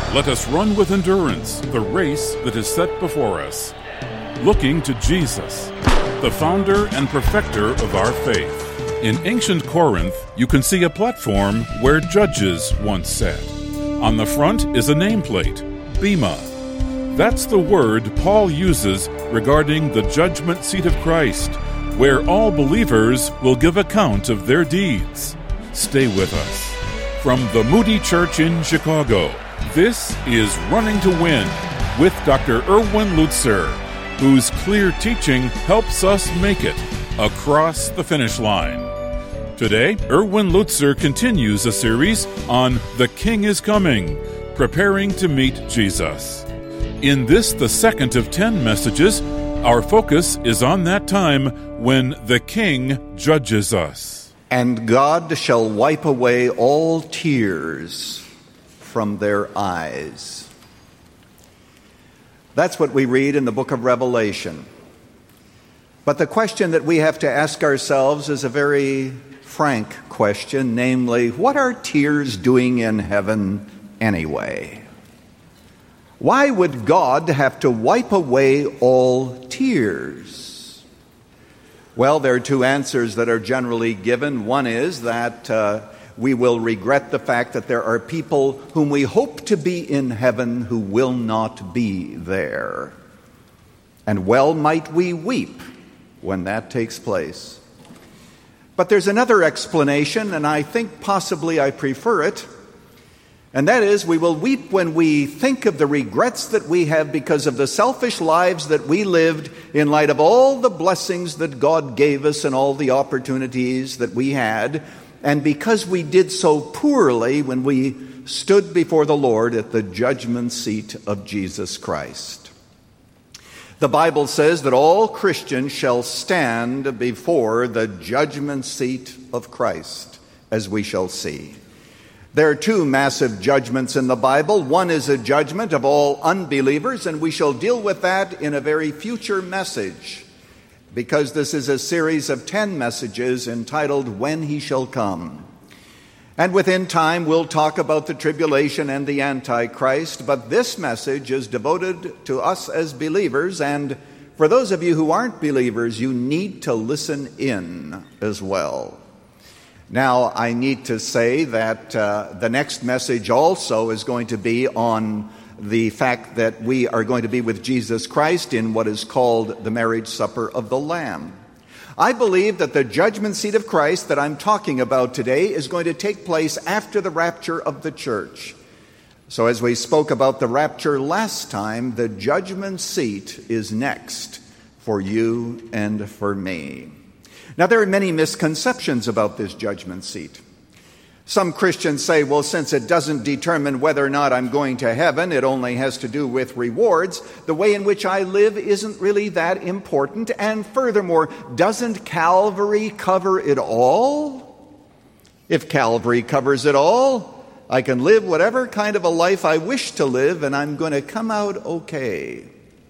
Let us run with endurance the race that is set before us, looking to Jesus, the founder and perfecter of our faith. In ancient Corinth, you can see a platform where judges once sat. On the front is a nameplate, Bema. That's the word Paul uses regarding the judgment seat of Christ, where all believers will give account of their deeds. Stay with us. From the Moody Church in Chicago, this is Running to Win with Dr. Erwin Lutzer, whose clear teaching helps us make it across the finish line. Today, Erwin Lutzer continues a series on The King is Coming, preparing to meet Jesus. In this, the second of 10 messages, our focus is on that time when the King judges us. And God shall wipe away all tears from their eyes. That's what we read in the book of Revelation. But the question that we have to ask ourselves is a very frank question, namely, what are tears doing in heaven anyway? Why would God have to wipe away all tears? Well, there are two answers that are generally given. One is that we will regret the fact that there are people whom we hope to be in heaven who will not be there. And well might we weep when that takes place. But there's another explanation, and I think possibly I prefer it. And that is, we will weep when we think of the regrets that we have because of the selfish lives that we lived in light of all the blessings that God gave us and all the opportunities that we had, and because we did so poorly when we stood before the Lord at the judgment seat of Jesus Christ. The Bible says that all Christians shall stand before the judgment seat of Christ, as we shall see. There are two massive judgments in the Bible. One is a judgment of all unbelievers, and we shall deal with that in a very future message, because this is a series of 10 messages entitled, When He Shall Come. And within time, we'll talk about the tribulation and the Antichrist, but this message is devoted to us as believers, and for those of you who aren't believers, you need to listen in as well. Now, I need to say that the next message also is going to be on the fact that we are going to be with Jesus Christ in what is called the marriage supper of the Lamb. I believe that the judgment seat of Christ that I'm talking about today is going to take place after the rapture of the church. So as we spoke about the rapture last time, the judgment seat is next for you and for me. Now, there are many misconceptions about this judgment seat. Some Christians say, well, since it doesn't determine whether or not I'm going to heaven, it only has to do with rewards, the way in which I live isn't really that important. And furthermore, doesn't Calvary cover it all? If Calvary covers it all, I can live whatever kind of a life I wish to live, and I'm going to come out okay.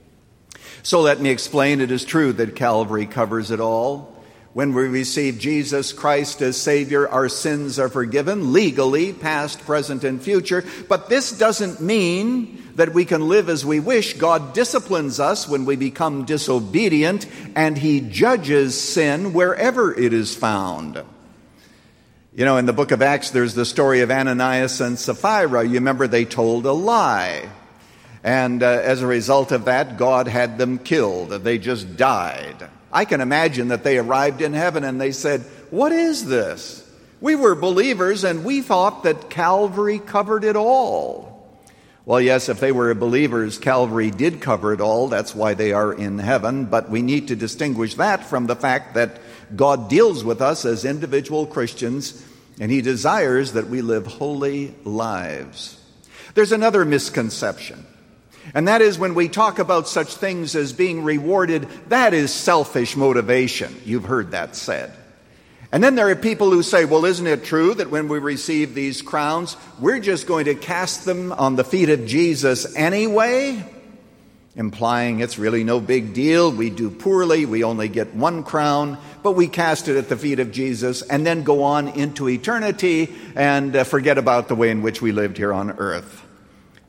So let me explain. It is true that Calvary covers it all. When we receive Jesus Christ as Savior, our sins are forgiven legally, past, present, and future. But this doesn't mean that we can live as we wish. God disciplines us when we become disobedient, and He judges sin wherever it is found. You know, in the book of Acts, there's the story of Ananias and Sapphira. You remember they told a lie. And as a result of that, God had them killed. They just died. I can imagine that they arrived in heaven and they said, what is this? We were believers and we thought that Calvary covered it all. Well, yes, if they were believers, Calvary did cover it all. That's why they are in heaven. But we need to distinguish that from the fact that God deals with us as individual Christians, and He desires that we live holy lives. There's another misconception. And that is when we talk about such things as being rewarded, that is selfish motivation. You've heard that said. And then there are people who say, well, isn't it true that when we receive these crowns, we're just going to cast them on the feet of Jesus anyway? Implying it's really no big deal. We do poorly. We only get one crown, but we cast it at the feet of Jesus and then go on into eternity and forget about the way in which we lived here on earth.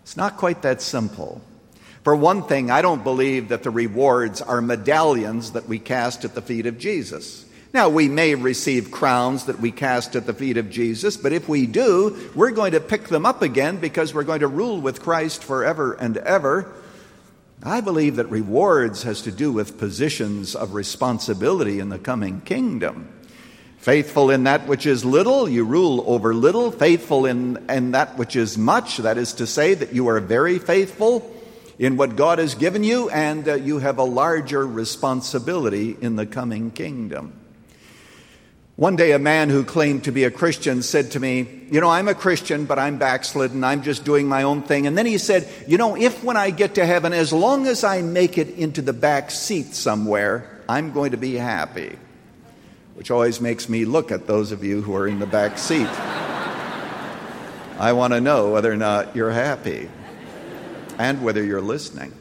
It's not quite that simple. For one thing, I don't believe that the rewards are medallions that we cast at the feet of Jesus. Now, we may receive crowns that we cast at the feet of Jesus, but if we do, we're going to pick them up again because we're going to rule with Christ forever and ever. I believe that rewards has to do with positions of responsibility in the coming kingdom. Faithful in that which is little, you rule over little. Faithful in that which is much, that is to say that you are very faithful in what God has given you, and you have a larger responsibility in the coming kingdom. One day a man who claimed to be a Christian said to me, I'm a Christian, but I'm backslidden. I'm just doing my own thing. And then he said, if when I get to heaven, as long as I make it into the back seat somewhere, I'm going to be happy. Which always makes me look at those of you who are in the back seat. I want to know whether or not you're happy and whether you're listening.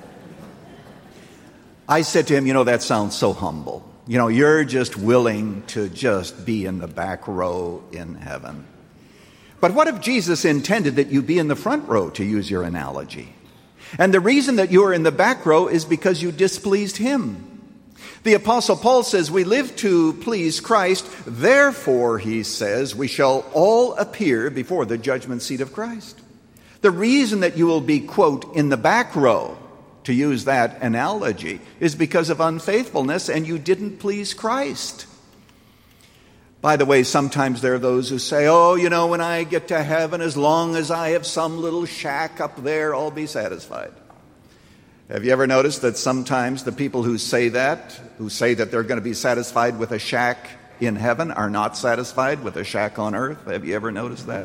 I said to him, that sounds so humble. You're just willing to just be in the back row in heaven. But what if Jesus intended that you be in the front row, to use your analogy? And the reason that you are in the back row is because you displeased him. The Apostle Paul says we live to please Christ. Therefore, he says, we shall all appear before the judgment seat of Christ. The reason that you will be, quote, in the back row, to use that analogy, is because of unfaithfulness and you didn't please Christ. By the way, sometimes there are those who say, when I get to heaven, as long as I have some little shack up there, I'll be satisfied. Have you ever noticed that sometimes the people who say that they're going to be satisfied with a shack in heaven, are not satisfied with a shack on earth? Have you ever noticed that?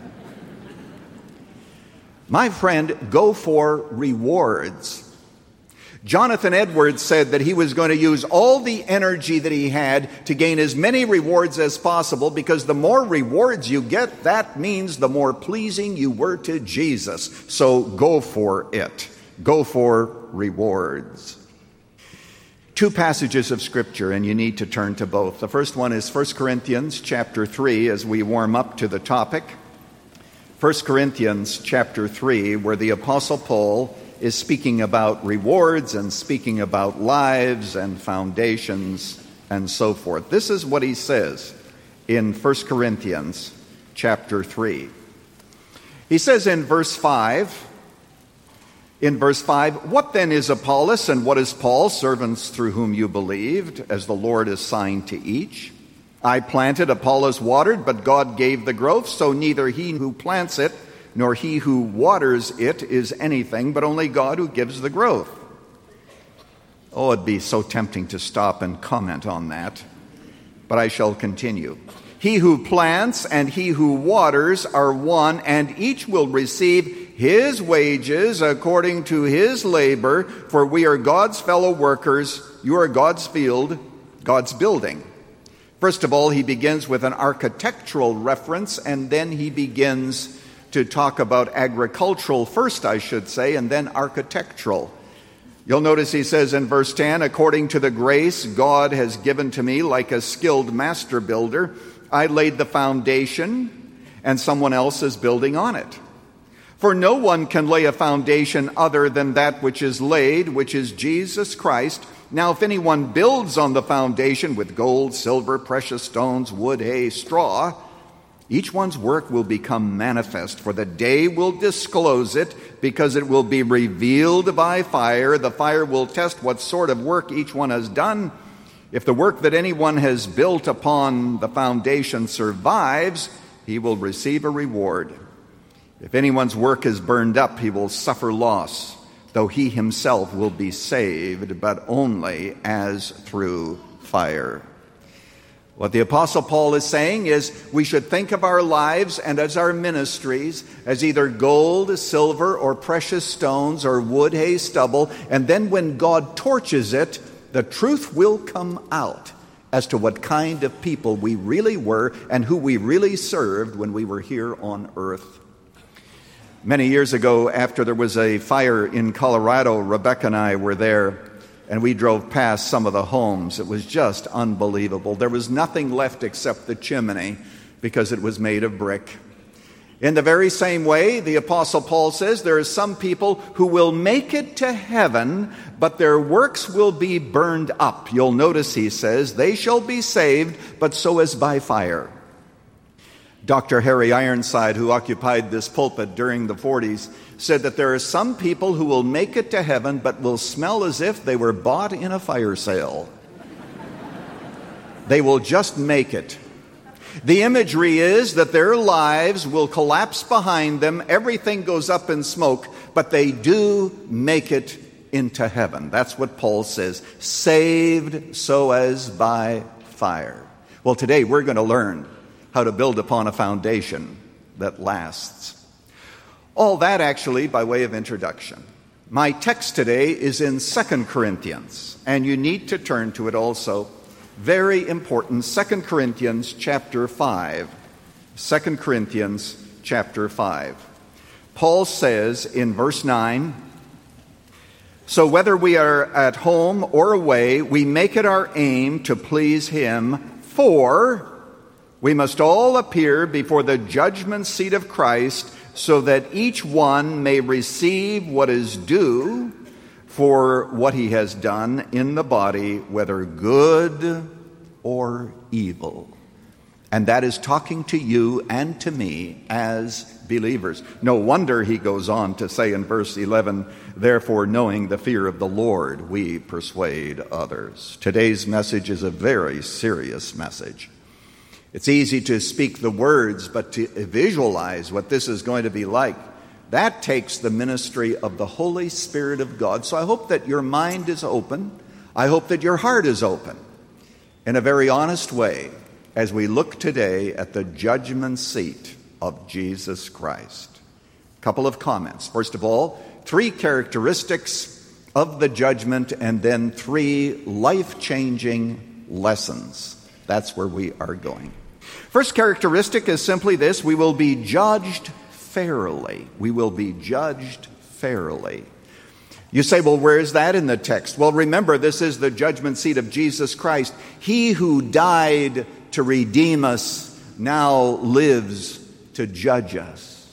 My friend, go for rewards. Jonathan Edwards said that he was going to use all the energy that he had to gain as many rewards as possible, because the more rewards you get, that means the more pleasing you were to Jesus. So go for it. Go for rewards. Two passages of Scripture, and you need to turn to both. The first one is 1 Corinthians chapter 3, as we warm up to the topic. 1 Corinthians chapter 3, where the Apostle Paul is speaking about rewards and speaking about lives and foundations and so forth. This is what he says in 1 Corinthians chapter 3. He says in verse 5, what then is Apollos and what is Paul, servants through whom you believed, as the Lord assigned to each? I planted, Apollos watered, but God gave the growth, so neither he who plants it nor he who waters it is anything, but only God who gives the growth. Oh, it'd be so tempting to stop and comment on that, but I shall continue. He who plants and he who waters are one, and each will receive his wages according to his labor, for we are God's fellow workers. You are God's field, God's building. First of all, he begins with an architectural reference, and then he begins to talk about agricultural first, I should say, and then architectural. You'll notice he says in verse 10, according to the grace God has given to me like a skilled master builder, I laid the foundation, and someone else is building on it. For no one can lay a foundation other than that which is laid, which is Jesus Christ. Now if anyone builds on the foundation with gold, silver, precious stones, wood, hay, straw, each one's work will become manifest, for the day will disclose it, because it will be revealed by fire. The fire will test what sort of work each one has done. If the work that anyone has built upon the foundation survives, he will receive a reward. If anyone's work is burned up, he will suffer loss, though he himself will be saved, but only as through fire. What the Apostle Paul is saying is we should think of our lives and as our ministries as either gold, silver, or precious stones, or wood, hay, stubble, and then when God torches it, the truth will come out as to what kind of people we really were and who we really served when we were here on earth. Many years ago, after there was a fire in Colorado, Rebecca and I were there, and we drove past some of the homes. It was just unbelievable. There was nothing left except the chimney, because it was made of brick. In the very same way, the Apostle Paul says there are some people who will make it to heaven, but their works will be burned up. You'll notice he says, they shall be saved, but so as by fire. Dr. Harry Ironside, who occupied this pulpit during the 40s, said that there are some people who will make it to heaven, but will smell as if they were bought in a fire sale. They will just make it. The imagery is that their lives will collapse behind them, everything goes up in smoke, but they do make it into heaven. That's what Paul says, saved so as by fire. Well, today we're going to learn how to build upon a foundation that lasts. All that actually by way of introduction. My text today is in 2 Corinthians, and you need to turn to it also. Very important, 2 Corinthians chapter 5. 2 Corinthians chapter 5. Paul says in verse 9, so whether we are at home or away, we make it our aim to please him, for we must all appear before the judgment seat of Christ, so that each one may receive what is due for what he has done in the body, whether good or evil. And that is talking to you and to me as believers. No wonder he goes on to say in verse 11, therefore, knowing the fear of the Lord, we persuade others. Today's message is a very serious message. It's easy to speak the words, but to visualize what this is going to be like, that takes the ministry of the Holy Spirit of God. So I hope that your mind is open. I hope that your heart is open in a very honest way as we look today at the judgment seat of Jesus Christ. A couple of comments. First of all, 3 characteristics of the judgment and then 3 life-changing lessons. That's where we are going. First characteristic is simply this: we will be judged fairly. We will be judged fairly. You say, well, where is that in the text? Well, remember, this is the judgment seat of Jesus Christ. He who died to redeem us now lives to judge us.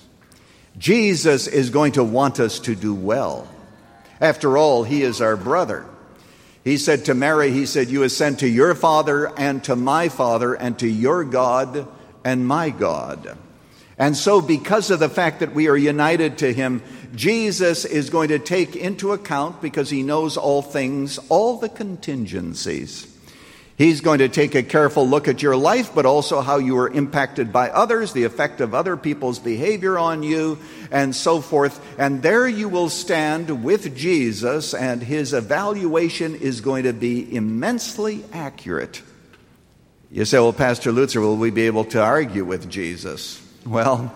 Jesus is going to want us to do well. After all, he is our brother. He said to Mary, he said, you ascend to your Father and to my Father and to your God and my God. And so because of the fact that we are united to him, Jesus is going to take into account, because he knows all things, all the contingencies. He's going to take a careful look at your life, but also how you are impacted by others, the effect of other people's behavior on you, and so forth. And there you will stand with Jesus, and his evaluation is going to be immensely accurate. You say, well, Pastor Lutzer, will we be able to argue with Jesus? Well,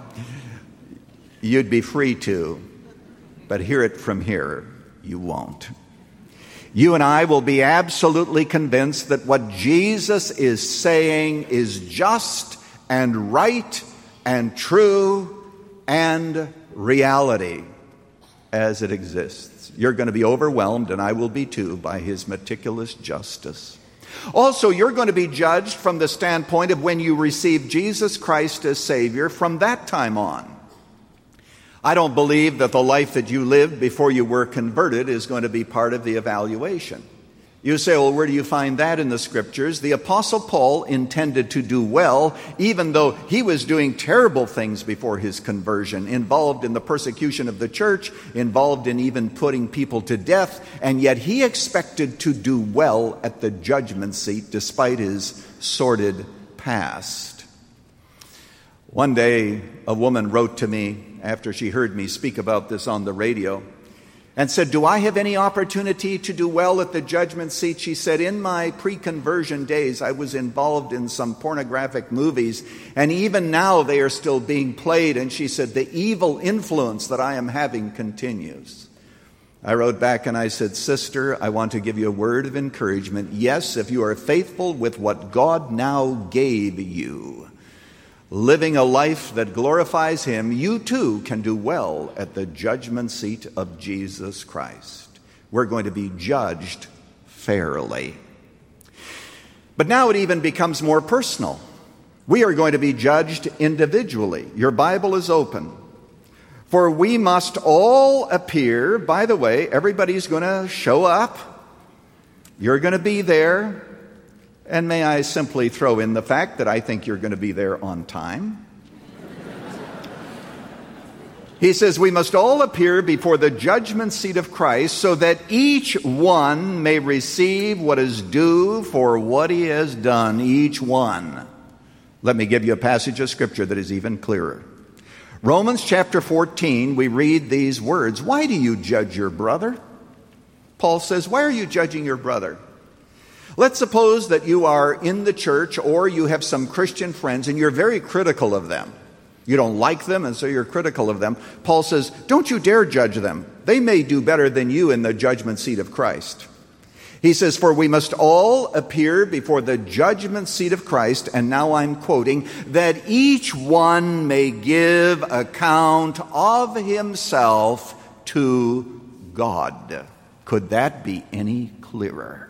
you'd be free to, but hear it from here, you won't. You and I will be absolutely convinced that what Jesus is saying is just and right and true and reality as it exists. You're going to be overwhelmed, and I will be too, by his meticulous justice. Also, you're going to be judged from the standpoint of when you receive Jesus Christ as Savior from that time on. I don't believe that the life that you lived before you were converted is going to be part of the evaluation. You say, well, where do you find that in the Scriptures? The Apostle Paul intended to do well, even though he was doing terrible things before his conversion, involved in the persecution of the church, involved in even putting people to death, and yet he expected to do well at the judgment seat despite his sordid past. One day, a woman wrote to me after she heard me speak about this on the radio and said, do I have any opportunity to do well at the judgment seat? She said, in my pre-conversion days, I was involved in some pornographic movies, and even now they are still being played. And she said, the evil influence that I am having continues. I wrote back and I said, sister, I want to give you a word of encouragement. Yes, if you are faithful with what God now gave you, living a life that glorifies him, you too can do well at the judgment seat of Jesus Christ. We're going to be judged fairly. But now it even becomes more personal. We are going to be judged individually. Your Bible is open. For we must all appear. By the way, everybody's going to show up. You're going to be there. And may I simply throw in the fact that I think you're going to be there on time. He says, we must all appear before the judgment seat of Christ so that each one may receive what is due for what he has done, each one. Let me give you a passage of Scripture that is even clearer. Romans chapter 14, we read these words. Why do you judge your brother? Paul says, why are you judging your brother? Let's suppose that you are in the church or you have some Christian friends and you're very critical of them. You don't like them and so you're critical of them. Paul says, don't you dare judge them. They may do better than you in the judgment seat of Christ. He says, for we must all appear before the judgment seat of Christ, and now I'm quoting, that each one may give account of himself to God. Could that be any clearer?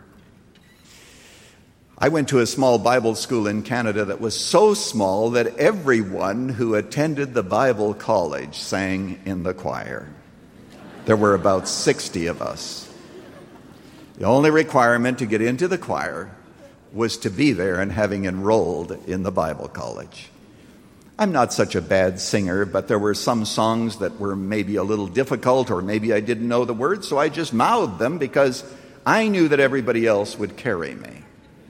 I went to a small Bible school in Canada that was so small that everyone who attended the Bible college sang in the choir. There were about 60 of us. The only requirement to get into the choir was to be there and having enrolled in the Bible college. I'm not such a bad singer, but there were some songs that were maybe a little difficult, or maybe I didn't know the words, so I just mouthed them because I knew that everybody else would carry me.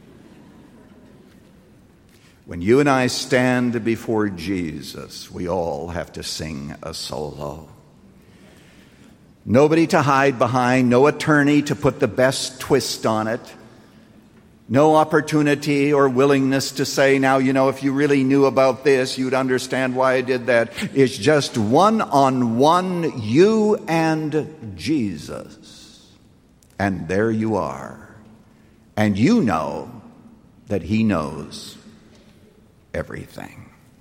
When you and I stand before Jesus, we all have to sing a solo. Nobody to hide behind, no attorney to put the best twist on it, no opportunity or willingness to say, now, if you really knew about this, you'd understand why I did that. It's just one-on-one, you and Jesus. And there you are. And you know that he knows everything.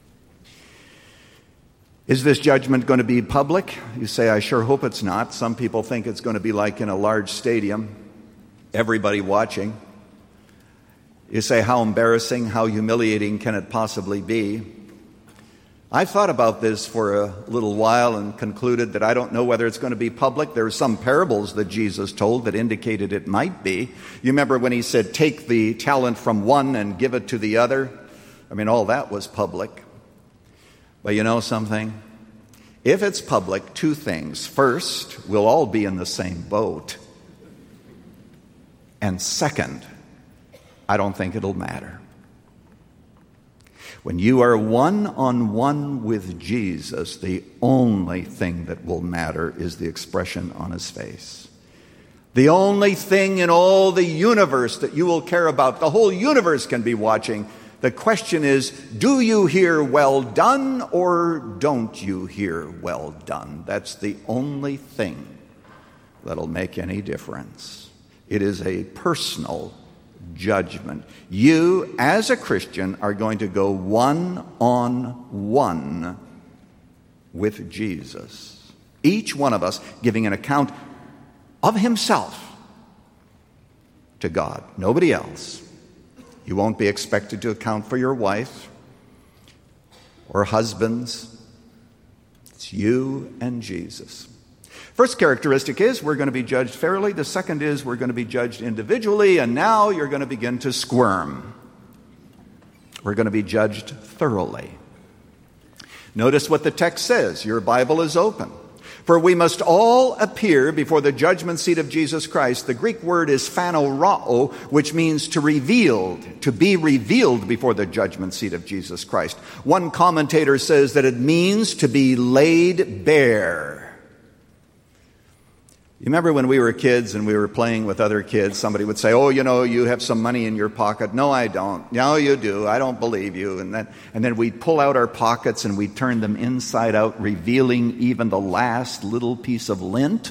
Is this judgment going to be public? You say, I sure hope it's not. Some people think it's going to be like in a large stadium, everybody watching. You say, how embarrassing, how humiliating can it possibly be? I've thought about this for a little while and concluded that I don't know whether it's going to be public. There are some parables that Jesus told that indicated it might be. You remember when he said, take the talent from one and give it to the other? All that was public. But you know something? If it's public, two things. First, we'll all be in the same boat. And second, I don't think it'll matter. When you are one-on-one with Jesus, the only thing that will matter is the expression on his face. The only thing in all the universe that you will care about, the whole universe can be watching. The question is, do you hear well done or don't you hear well done? That's the only thing that'll make any difference. It is a personal judgment. You, as a Christian, are going to go one-on-one with Jesus. Each one of us giving an account of himself to God, nobody else. You won't be expected to account for your wife or husbands. It's you and Jesus. First characteristic is we're going to be judged fairly. The second is we're going to be judged individually. And now you're going to begin to squirm. We're going to be judged thoroughly. Notice what the text says. Your Bible is open. For we must all appear before the judgment seat of Jesus Christ. The Greek word is phanorao, which means to be revealed before the judgment seat of Jesus Christ. One commentator says that it means to be laid bare. You remember when we were kids and we were playing with other kids, somebody would say, oh, you have some money in your pocket. No, I don't. No, you do. I don't believe you. And then we'd pull out our pockets and we'd turn them inside out, revealing even the last little piece of lint.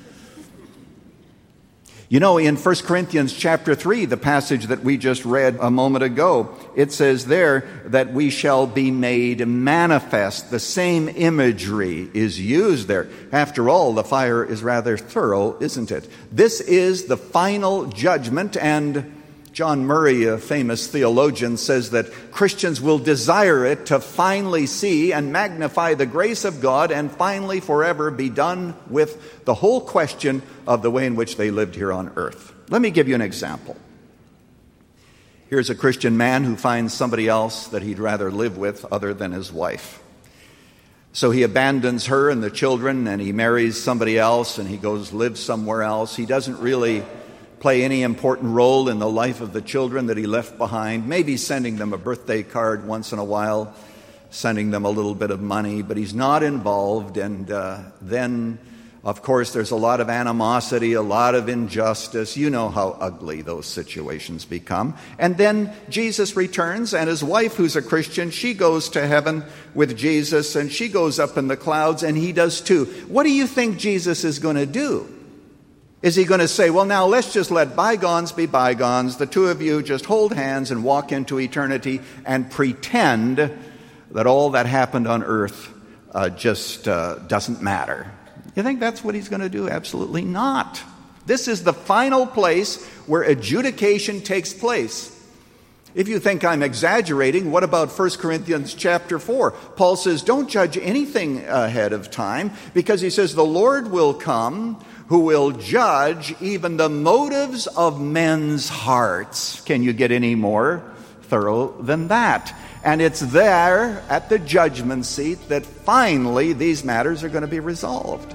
In 1 Corinthians chapter 3, the passage that we just read a moment ago, it says there that we shall be made manifest. The same imagery is used there. After all, the fire is rather thorough, isn't it? This is the final judgment, and John Murray, a famous theologian, says that Christians will desire it to finally see and magnify the grace of God and finally forever be done with the whole question of the way in which they lived here on earth. Let me give you an example. Here's a Christian man who finds somebody else that he'd rather live with other than his wife. So he abandons her and the children and he marries somebody else and he goes live somewhere else. He doesn't really play any important role in the life of the children that he left behind, maybe sending them a birthday card once in a while, sending them a little bit of money, but he's not involved. And then, of course, there's a lot of animosity, a lot of injustice. You know how ugly those situations become. And then Jesus returns, and his wife, who's a Christian, she goes to heaven with Jesus, and she goes up in the clouds, and he does too. What do you think Jesus is going to do? Is he going to say, well, now let's just let bygones be bygones. The two of you just hold hands and walk into eternity and pretend that all that happened on earth just doesn't matter. You think that's what he's going to do? Absolutely not. This is the final place where adjudication takes place. If you think I'm exaggerating, what about 1 Corinthians chapter 4? Paul says, don't judge anything ahead of time, because he says the Lord will come who will judge even the motives of men's hearts. Can you get any more thorough than that? And it's there at the judgment seat that finally these matters are going to be resolved.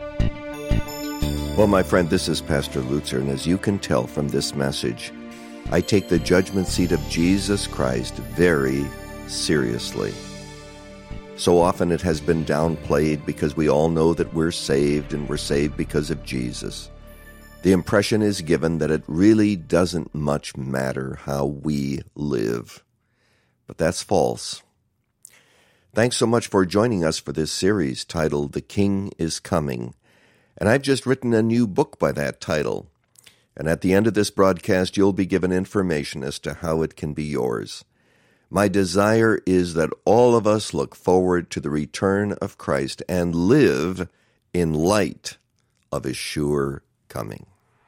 Well, my friend, this is Pastor Lutzer, and as you can tell from this message, I take the judgment seat of Jesus Christ very seriously. So often it has been downplayed because we all know that we're saved, and we're saved because of Jesus. The impression is given that it really doesn't much matter how we live. But that's false. Thanks so much for joining us for this series titled The King is Coming. And I've just written a new book by that title. And at the end of this broadcast, you'll be given information as to how it can be yours. My desire is that all of us look forward to the return of Christ and live in light of his sure coming.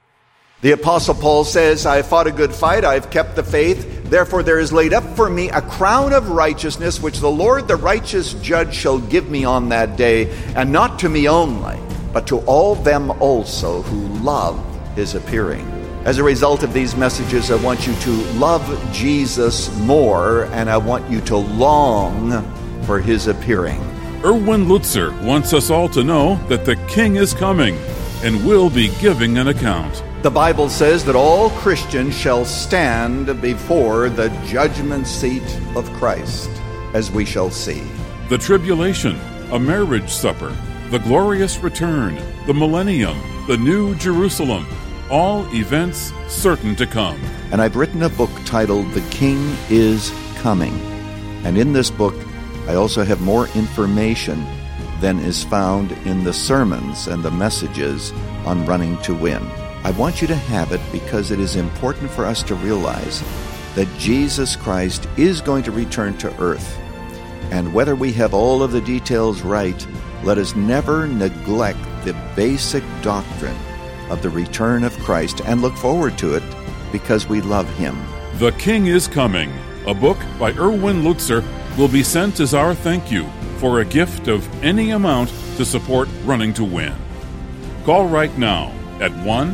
The Apostle Paul says, I have fought a good fight, I have kept the faith. Therefore there is laid up for me a crown of righteousness, which the Lord, the righteous judge, shall give me on that day, and not to me only, but to all them also who love his appearing. As a result of these messages, I want you to love Jesus more, and I want you to long for his appearing. Erwin Lutzer wants us all to know that the King is coming and will be giving an account. The Bible says that all Christians shall stand before the judgment seat of Christ, as we shall see. The tribulation, a marriage supper, the glorious return, the millennium, the new Jerusalem, all events certain to come. And I've written a book titled The King is Coming. And in this book, I also have more information than is found in the sermons and the messages on Running to Win. I want you to have it because it is important for us to realize that Jesus Christ is going to return to earth. And whether we have all of the details right, let us never neglect the basic doctrine of the return of Christ and look forward to it because we love him. The King is Coming, a book by Erwin Lutzer, will be sent as our thank you for a gift of any amount to support Running to Win. Call right now at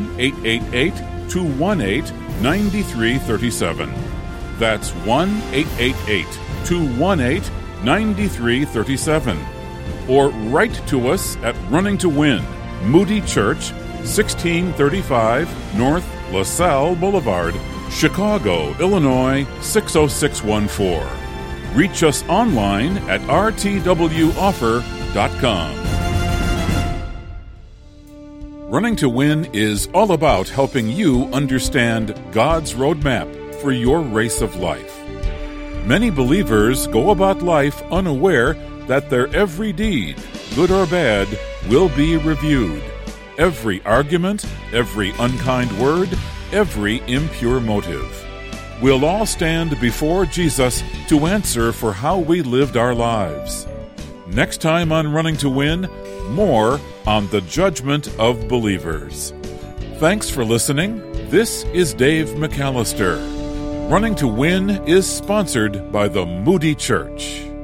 1-888-218-9337. That's 1-888-218-9337. Or write to us at Running to Win, Moody Church, 1635 North LaSalle Boulevard, Chicago, Illinois, 60614. Reach us online at rtwoffer.com. Running to Win is all about helping you understand God's roadmap for your race of life. Many believers go about life unaware that their every deed, good or bad, will be reviewed. Every argument, every unkind word, every impure motive. We'll all stand before Jesus to answer for how we lived our lives. Next time on Running to Win, more on the judgment of believers. Thanks for listening. This is Dave McAllister. Running to Win is sponsored by the Moody Church.